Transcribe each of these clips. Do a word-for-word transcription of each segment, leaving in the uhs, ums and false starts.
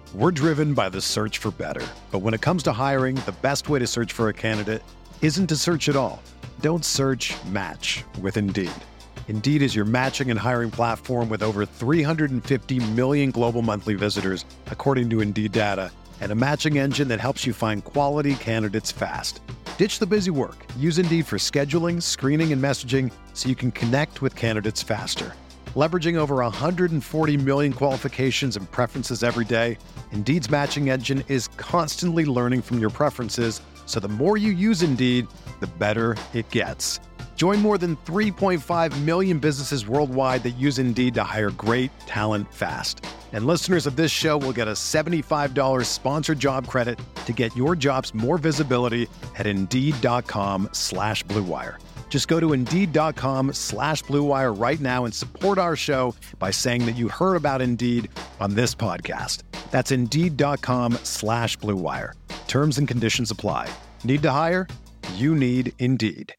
We're driven by the search for better. But when it comes to hiring, the best way to search for a candidate isn't to search at all. Don't search, match with Indeed. Indeed is your matching and hiring platform with over three hundred fifty million global monthly visitors, according to Indeed data, and a matching engine that helps you find quality candidates fast. Ditch the busy work. Use Indeed for scheduling, screening, and messaging so you can connect with candidates faster. Leveraging over one hundred forty million qualifications and preferences every day, Indeed's matching engine is constantly learning from your preferences, so the more you use Indeed, the better it gets. Join more than three point five million businesses worldwide that use Indeed to hire great talent fast. And listeners of this show will get a seventy-five dollars sponsored job credit to get your jobs more visibility at Indeed.com slash Blue Wire. Just go to Indeed.com slash Blue Wire right now and support our show by saying that you heard about Indeed on this podcast. That's Indeed.com slash Blue Wire. Terms and conditions apply. Need to hire? You need Indeed.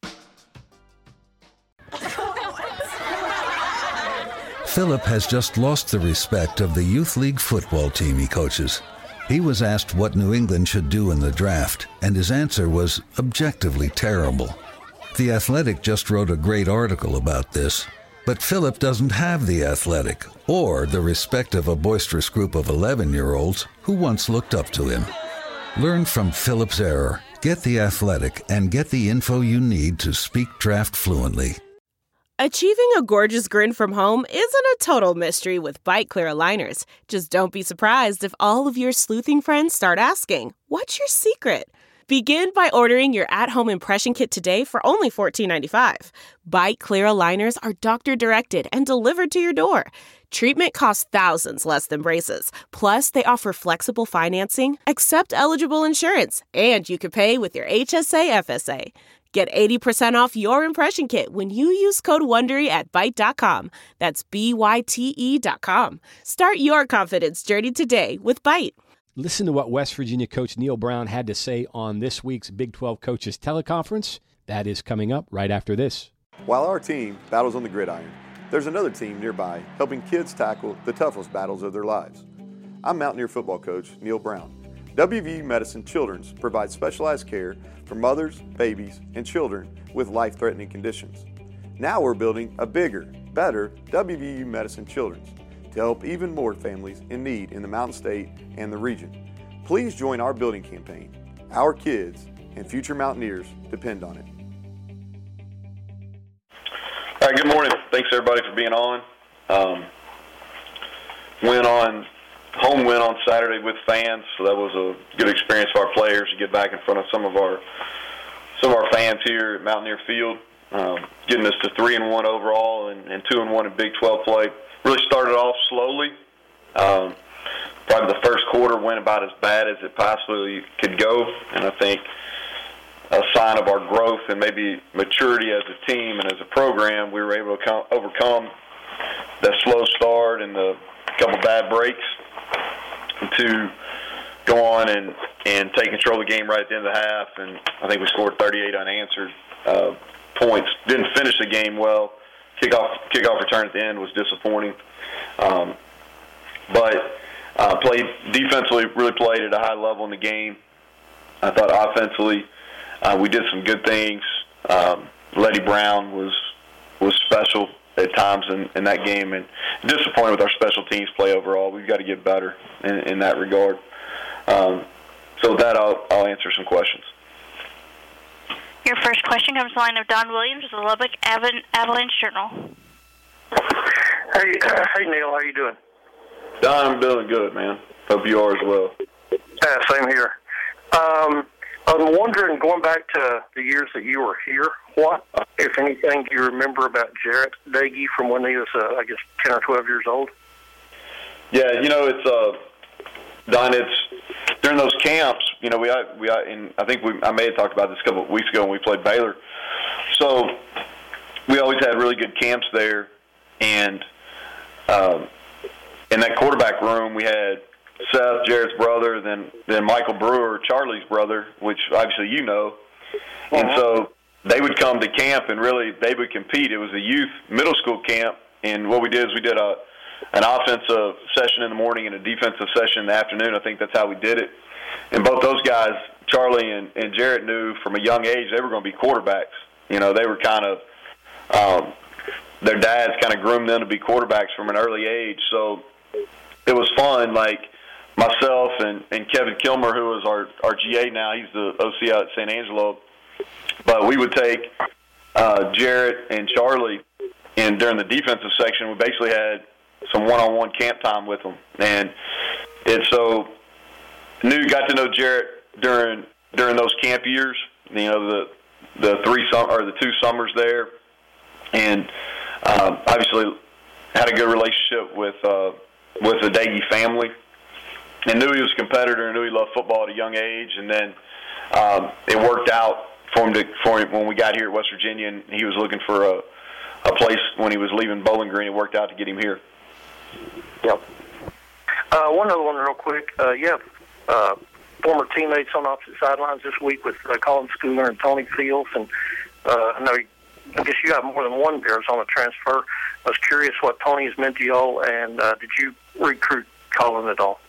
Philip has just lost the respect of the youth league football team he coaches. He was asked what New England should do in the draft, and his answer was objectively terrible. The Athletic just wrote a great article about this, but Philip doesn't have The Athletic or the respect of a boisterous group of eleven-year-olds who once looked up to him. Learn from Philip's error, get The Athletic, and get the info you need to speak draft fluently. Achieving a gorgeous grin from home isn't a total mystery with Byte Clear aligners. Just don't be surprised if all of your sleuthing friends start asking, "What's your secret?" Begin by ordering your at-home impression kit today for only fourteen ninety-five. Byte Clear aligners are doctor-directed and delivered to your door. Treatment costs thousands less than braces. Plus, they offer flexible financing, accept eligible insurance, and you can pay with your H S A F S A. Get eighty percent off your impression kit when you use code WONDERY at Byte dot com. That's B Y T E dot com. Start your confidence journey today with Byte. Listen to what West Virginia coach Neal Brown had to say on this week's Big twelve Coaches Teleconference. That is coming up right after this. While our team battles on the gridiron, there's another team nearby helping kids tackle the toughest battles of their lives. I'm Mountaineer football coach Neal Brown. W V U Medicine Children's provides specialized care for mothers, babies, and children with life-threatening conditions. Now we're building a bigger, better W V U Medicine Children's to help even more families in need in the Mountain State and the region. Please join our building campaign. Our kids and future Mountaineers depend on it. All right, good morning. Thanks everybody for being on. Um, went on home win on Saturday with fans, so that was a good experience for our players to get back in front of some of our some of our fans here at Mountaineer Field, um, getting us to three and one overall and, and two and one in Big twelve play. Really started off slowly. Um, probably the first quarter went about as bad as it possibly could go, and I think a sign of our growth and maybe maturity as a team and as a program, we were able to come, overcome that slow start and the couple bad breaks to go on and, and take control of the game right at the end of the half. And I think we scored thirty-eight unanswered uh, points. Didn't finish the game well. Kickoff, kickoff return at the end was disappointing. Um, but uh, played defensively, really played at a high level in the game. I thought offensively uh, we did some good things. Um, Letty Brown was was special at times in, in that game, and disappointed with our special teams play overall. We've got to get better in, in that regard. Um, so with that, I'll, I'll answer some questions. Your first question comes from the line of Don Williams of the Lubbock Aval- Avalanche Journal. Hey, uh, hey Neal, how you doing? Don, I'm doing good, man. Hope you are as well. Yeah, same here. Um, I'm wondering, going back to the years that you were here, what, if anything, do you remember about Jarrett Dagey from when he was, uh, I guess, ten or twelve years old? Yeah, you know, it's uh, Don. It's during those camps. You know, we we and I think we I may have talked about this a couple of weeks ago when we played Baylor. So we always had really good camps there, and um, in that quarterback room we had Seth, Jarrett's brother, then then Michael Brewer, Charlie's brother, which obviously you know, uh-huh. And so they would come to camp and really they would compete. It was a youth middle school camp, and what we did is we did a an offensive session in the morning and a defensive session in the afternoon. I think that's how we did it. And both those guys, Charlie and, and Jarrett, knew from a young age they were going to be quarterbacks. You know, they were kind of um, their dads kind of groomed them to be quarterbacks from an early age. So it was fun. Like myself and, and Kevin Kilmer, who is our, our G A now, he's the O C out at San Angelo. But we would take uh, Jarrett and Charlie, and during the defensive section, we basically had some one-on-one camp time with them. And it's so knew got to know Jarrett during during those camp years. You know, the the three sum or the two summers there, and uh, obviously had a good relationship with uh, with the Daigie family, and knew he was a competitor and knew he loved football at a young age. And then um, it worked out for him to for him when we got here at West Virginia, and he was looking for a a place when he was leaving Bowling Green. It worked out to get him here. Yep. Uh, one other one real quick. Uh, you have uh, former teammates on opposite sidelines this week with uh, Colin Schooner and Tony Fields, and uh, I know you, I guess you have more than one Arizona transfer. I was curious what Tony has meant to y'all, and uh, did you recruit Colin at all?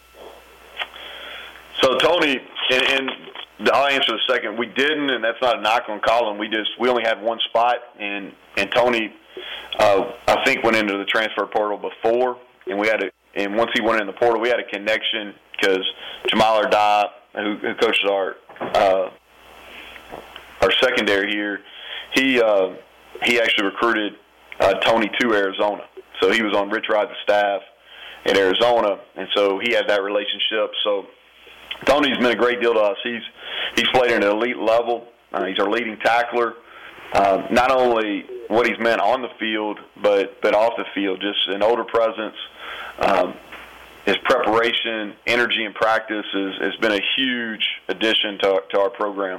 So Tony, and, and I'll answer the second. We didn't, and that's not a knock on Colin. We just we only had one spot, and and Tony, uh, I think, went into the transfer portal before, and we had a, and once he went in the portal, we had a connection because Jamal Ardai, who, who coaches our uh, our secondary here, he uh, he actually recruited uh, Tony to Arizona. So he was on Rich Rod's staff in Arizona, and so he had that relationship. So Tony's been a great deal to us. He's he's played at an elite level. Uh, he's our leading tackler. Uh, not only what he's meant on the field, but but off the field, just an older presence. Um, his preparation, energy, and practice is, has been a huge addition to, to our program.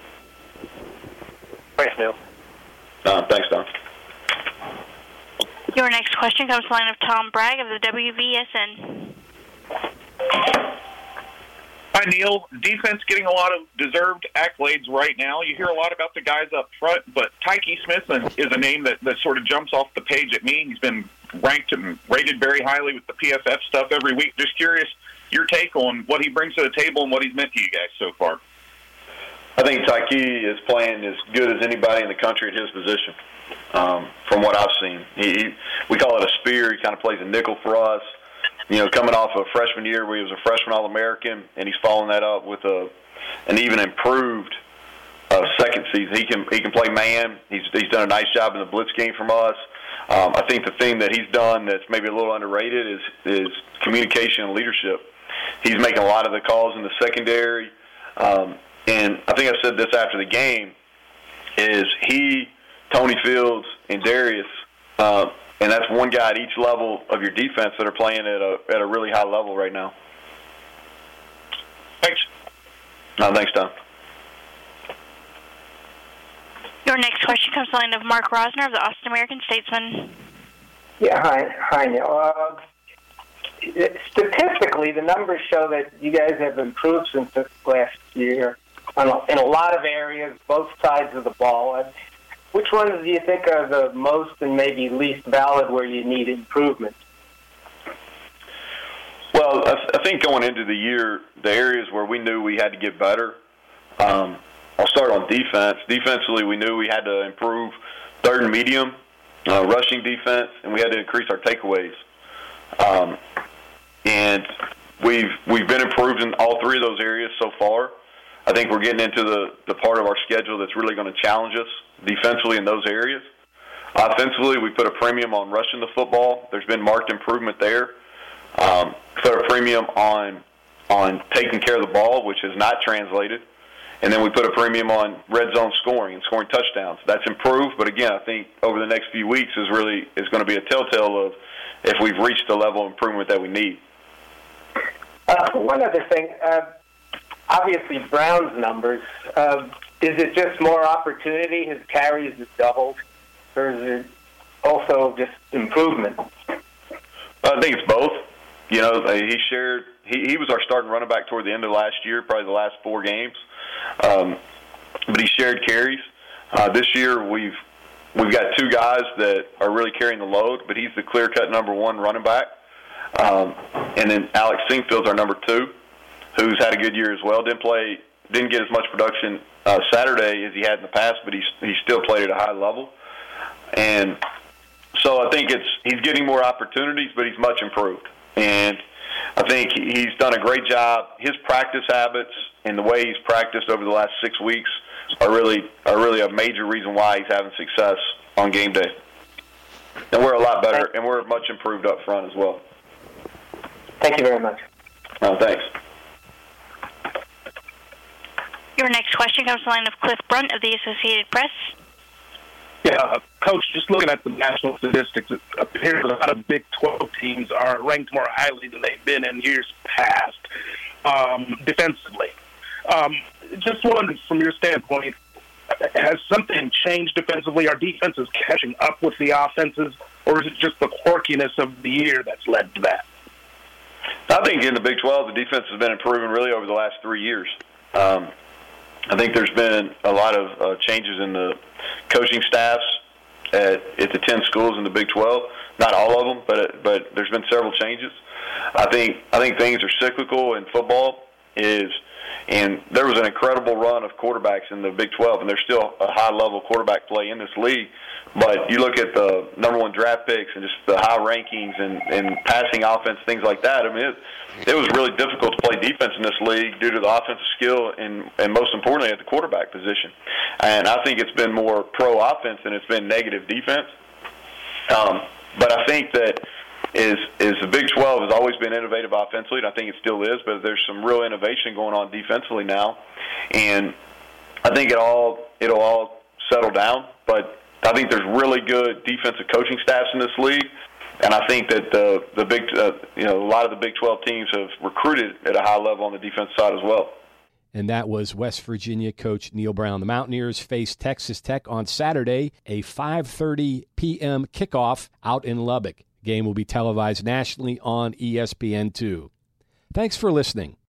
Thanks, Neil. Uh, thanks, Don. Your next question comes from the line of Tom Bragg of the W V S N. Hi, Neil. Defense getting a lot of deserved accolades right now. You hear a lot about the guys up front, but Tyke Smith is a name that, that sort of jumps off the page at me. He's been ranked and rated very highly with the P F F stuff every week. Just curious your take on what he brings to the table and what he's meant to you guys so far. I think Tyke is playing as good as anybody in the country at his position, um, from what I've seen. He, he, we call it a spear. He kind of plays a nickel for us. You know, coming off a freshman year where he was a freshman All-American, and he's following that up with a an even improved uh, second season. He can he can play man. He's he's done a nice job in the blitz game from us. Um, I think the thing that he's done that's maybe a little underrated is is communication and leadership. He's making a lot of the calls in the secondary, um, and I think I said this after the game. Is he, Tony Fields, and Darius. Uh, And that's one guy at each level of your defense that are playing at a at a really high level right now. Thanks. No, thanks, Tom. Your next question comes from the line of Mark Rosner of the Austin American Statesman. Yeah, hi, hi, Neil. Uh, statistically, the numbers show that you guys have improved since last year on a, in a lot of areas, both sides of the ball. Uh, Which ones do you think are the most and maybe least valid where you need improvement? Well, I, I think going into the year, the areas where we knew we had to get better, um, I'll start on defense. Defensively, we knew we had to improve third and medium, uh, rushing defense, and we had to increase our takeaways. Um, and we've we've been improved in all three of those areas so far. I think we're getting into the, the part of our schedule that's really going to challenge us defensively in those areas. Offensively, we put a premium on rushing the football. There's been marked improvement there. Um, put a premium on on taking care of the ball, which has not translated. And then we put a premium on red zone scoring and scoring touchdowns. That's improved, but again, I think over the next few weeks is really is going to be a telltale of if we've reached the level of improvement that we need. Uh, one other thing. Uh, Obviously, Brown's numbers, uh, is it just more opportunity? His carries have doubled, or is it also just improvement? I think it's both. You know, he shared. He, he was our starting running back toward the end of last year, probably the last four games. Um, but he shared carries. Uh, this year, we've we've got two guys that are really carrying the load, but he's the clear-cut number one running back. Um, and then Alex Singfield's our number two, who's had a good year as well. Didn't play, didn't get as much production uh, Saturday as he had in the past, but he's he still played at a high level. And so I think it's he's getting more opportunities, but he's much improved. And I think he's done a great job. His practice habits and the way he's practiced over the last six weeks are really are really a major reason why he's having success on game day. And we're a lot better, and we're much improved up front as well. Thank you very much. Oh, thanks. Your next question comes from the line of Cliff Brunt of the Associated Press. Yeah, uh, Coach, just looking at the national statistics, it appears a lot of Big twelve teams are ranked more highly than they've been in years past um, defensively. Um, just wondering, from your standpoint, has something changed defensively? Are defenses catching up with the offenses, or is it just the quirkiness of the year that's led to that? I think in the Big twelve, the defense has been improving really over the last three years. Um, I think there's been a lot of uh, changes in the coaching staffs at, at the ten schools in the Big twelve. Not all of them, but but there's been several changes. I think I think things are cyclical in football. Is and there was an incredible run of quarterbacks in the Big twelve, and there's still a high-level quarterback play in this league. But you look at the number one draft picks and just the high rankings and, and passing offense, things like that. I mean, it, it was really difficult to play defense in this league due to the offensive skill and, and most importantly, at the quarterback position. And I think it's been more pro-offense than it's been negative defense. Um, but I think that is is the Big twelve has always been innovative offensively, and I think it still is, but there's some real innovation going on defensively now. And I think it all, it'll all settle down, but I think there's really good defensive coaching staffs in this league, and I think that the the big uh, you know a lot of the Big twelve teams have recruited at a high level on the defensive side as well. And that was West Virginia coach Neal Brown. The Mountaineers face Texas Tech on Saturday, a five thirty p.m. kickoff out in Lubbock. The game will be televised nationally on E S P N two. Thanks for listening.